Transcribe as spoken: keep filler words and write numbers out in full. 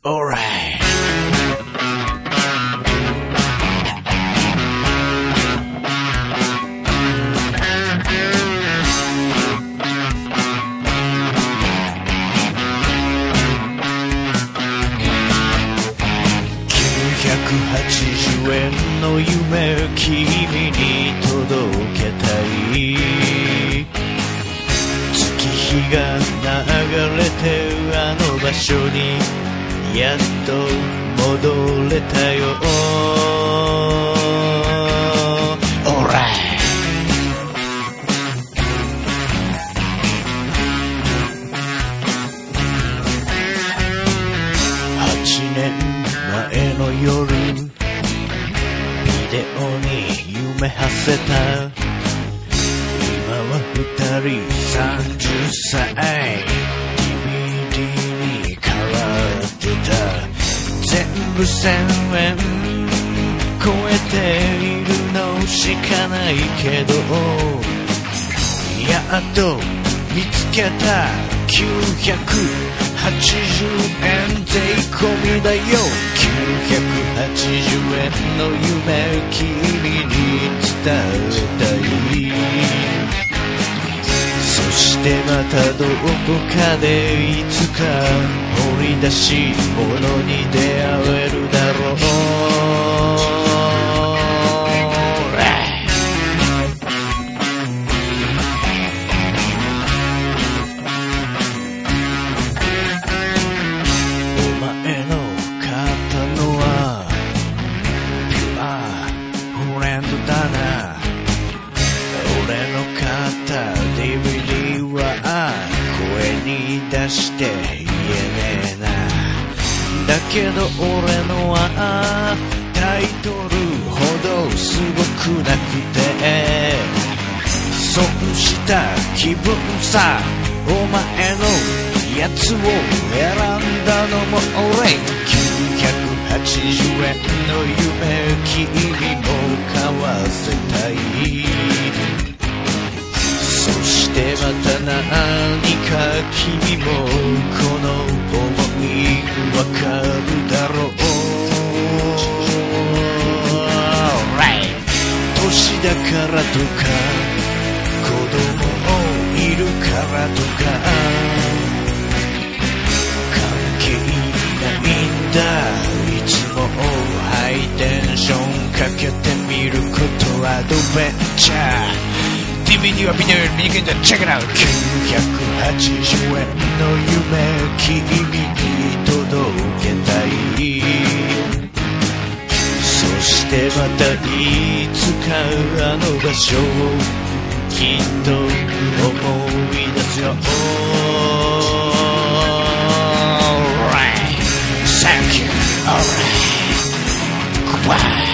Alright. きゅうひゃくはちじゅうえんの夢君に届けたい。月日が流れてあの場所にやっと戻れたよ。Alright。はちねんまえの夜、ビデオに夢はせた。今は二人さんじゅっさい、 ディーブイディー に変わってた。全部せんえん超えているのしかないけど、やっと見つけた。きゅうひゃくはちじゅうえん税込みだよ。きゅうひゃくはちじゅうえんの夢君に伝えたい。そしてまたどこかでいつか掘り出し物に出会えるだろう。出して言えねえな。だけど俺のはタイトルほどすごくなくて、損した気分さ。お前のやつを選んだのも俺。きゅうひゃくはちじゅうえんの夢君も買わせたい。そしてまた何か君もこの想いわかるだろう。年だからとか子供もいるからとか関係ないんだ。いつもハイテンションかけてみることはアドベンチャー。ディーブイディー はビデオより見にくいんだ。チェックアウト。きゅうひゃくはちじゅうえんの夢君に届けたい。そしてまたいつかあの場所をきっと思い出すよ。 Alright. Thank you. Alright. Goodbye.